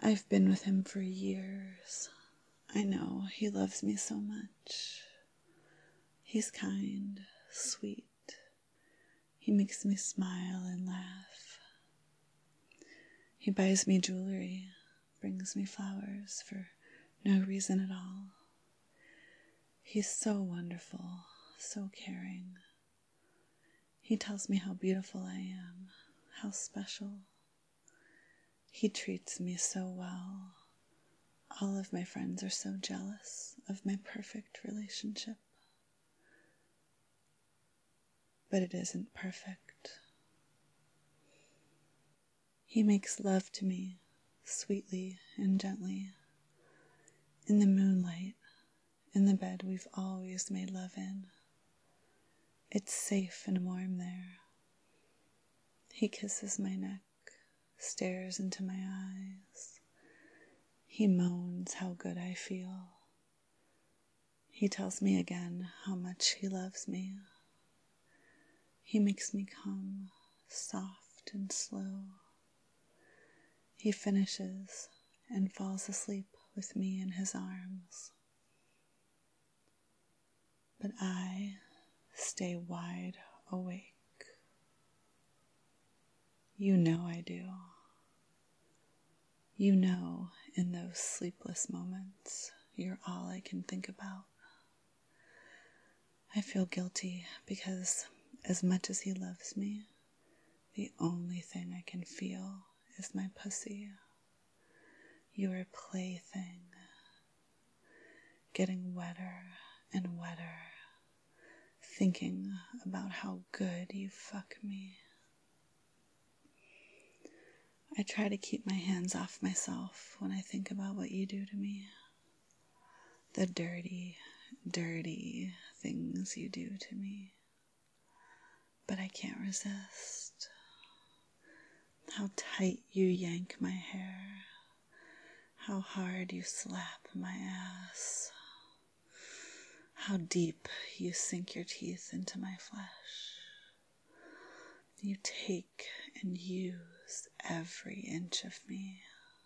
I've been with him for years. I know he loves me so much. He's kind, sweet. He makes me smile and laugh. He buys me jewelry, brings me flowers for no reason at all. He's so wonderful, so caring. He tells me how beautiful I am, how special. He treats me so well. All of my friends are so jealous of my perfect relationship. But it isn't perfect. He makes love to me sweetly and gently. In the moonlight, in the bed we've always made love in. It's safe and warm there. He kisses my neck, stares into my eyes. He moans how good I feel. He tells me again how much he loves me. He makes me come, soft and slow. He finishes and falls asleep with me in his arms. But I stay wide awake. You know I do. You know in those sleepless moments, you're all I can think about. I feel guilty because as much as he loves me, the only thing I can feel is my pussy. Your plaything, getting wetter and wetter, thinking about how good you fuck me. I try to keep my hands off myself when I think about what you do to me. The dirty, dirty things you do to me. But I can't resist. How tight you yank my hair. How hard you slap my ass. How deep you sink your teeth into my flesh. You take and use every inch of me.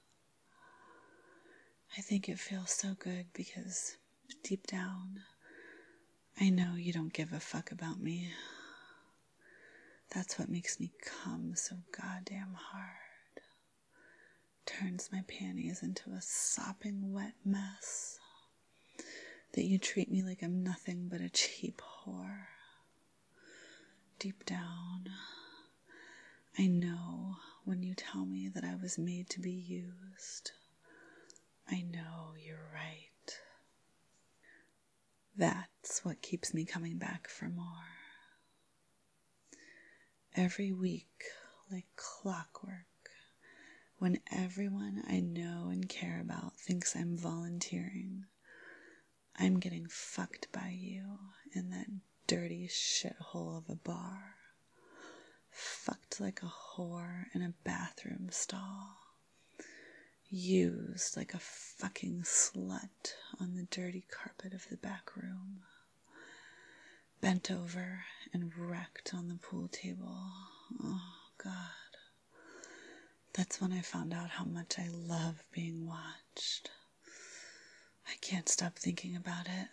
I think it feels so good because deep down, I know you don't give a fuck about me. That's what makes me come so goddamn hard. Turns my panties into a sopping wet mess. That you treat me like I'm nothing but a cheap whore. Deep down, I know when you tell me that I was made to be used. I know you're right. That's what keeps me coming back for more. Every week, like clockwork, when everyone I know and care about thinks I'm volunteering, I'm getting fucked by you in that dirty shithole of a bar. Fucked like a whore in a bathroom stall. Used like a fucking slut on the dirty carpet of the back room. Bent over and wrecked on the pool table. Oh, God. That's when I found out how much I love being watched. I can't stop thinking about it.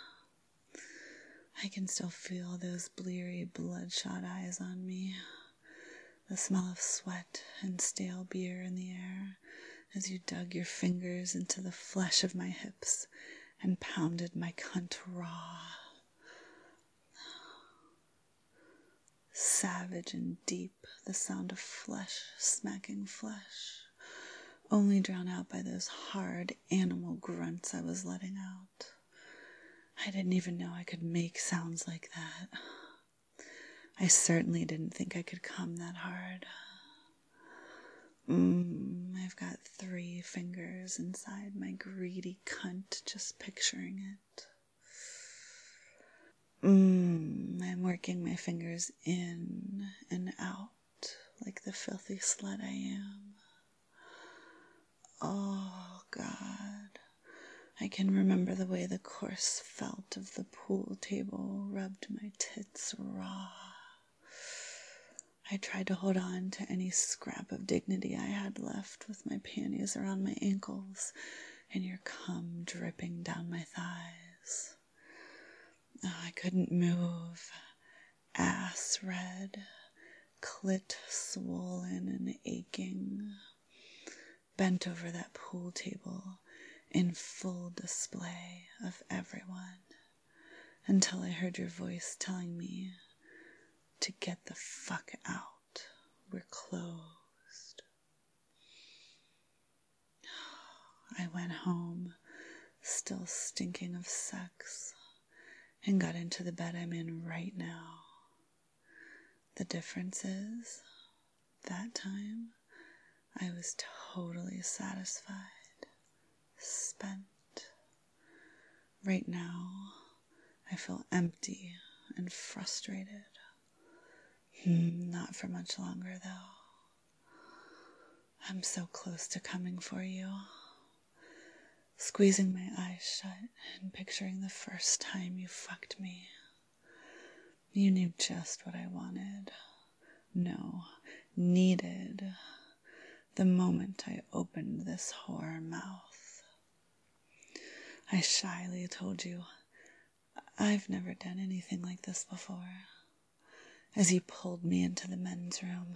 I can still feel those bleary, bloodshot eyes on me. The smell of sweat and stale beer in the air as you dug your fingers into the flesh of my hips and pounded my cunt raw. Savage and deep, the sound of flesh smacking flesh, only drowned out by those hard animal grunts I was letting out. I didn't even know I could make sounds like that. I certainly didn't think I could come that hard. I've got 3 fingers inside my greedy cunt, just picturing it. I'm working my fingers in and out like the filthy slut I am. Oh, God. I can remember the way the coarse felt of the pool table rubbed my tits raw. I tried to hold on to any scrap of dignity I had left with my panties around my ankles and your cum dripping down my thighs. Oh, I couldn't move. Ass red, clit swollen and aching, bent over that pool table in full display of everyone until I heard your voice telling me to get the fuck out. We're closed. I went home, still stinking of sex, and got into the bed I'm in right now. The difference is, that time, I was totally satisfied, spent. Right now, I feel empty and frustrated. Not for much longer, though. I'm so close to coming for you. Squeezing my eyes shut and picturing the first time you fucked me. You knew just what I wanted. No, needed. The moment I opened this whore mouth. I shyly told you, I've never done anything like this before, as you pulled me into the men's room.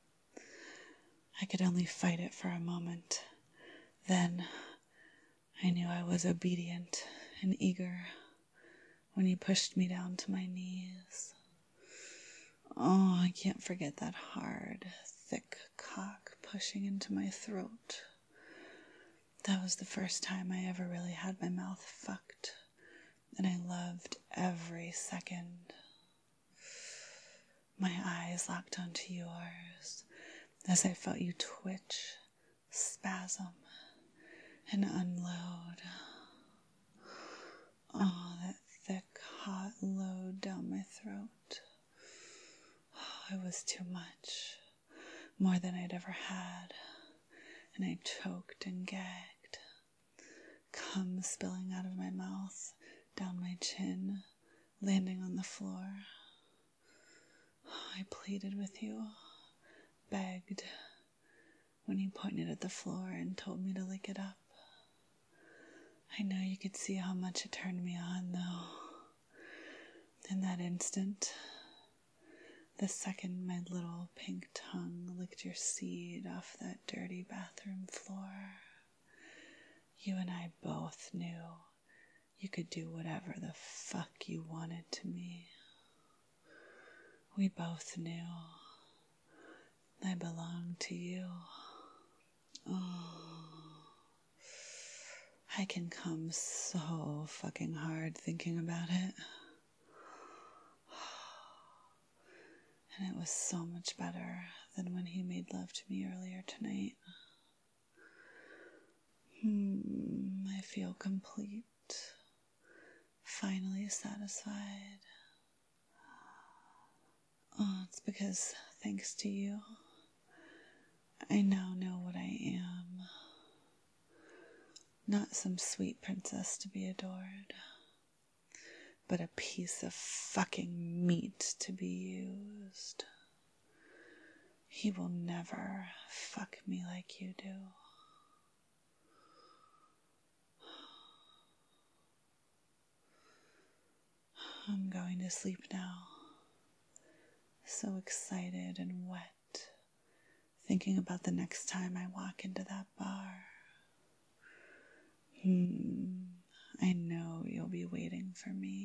I could only fight it for a moment. Then I knew I was obedient and eager when you pushed me down to my knees. Oh, I can't forget that hard, thick cock pushing into my throat. That was the first time I ever really had my mouth fucked, and I loved every second. My eyes locked onto yours as I felt you twitch, spasm, and unload. Oh, that thick, hot load down my throat. Oh, it was too much, more than I'd ever had, and I choked and gagged, cum spilling out of my mouth, down my chin, landing on the floor. I pleaded with you, begged, when you pointed at the floor and told me to lick it up. I know you could see how much it turned me on, though. In that instant, the second my little pink tongue licked your seed off that dirty bathroom floor, you and I both knew you could do whatever the fuck you wanted to me. We both knew I belonged to you. Oh, I can come so fucking hard thinking about it. And it was so much better than when he made love to me earlier tonight. I feel complete, finally satisfied. Oh, it's because, thanks to you, I now know what I am. Not some sweet princess to be adored, but a piece of fucking meat to be used. He will never fuck me like you do. I'm going to sleep now, so excited and wet, thinking about the next time I walk into that bar. I know you'll be waiting for me.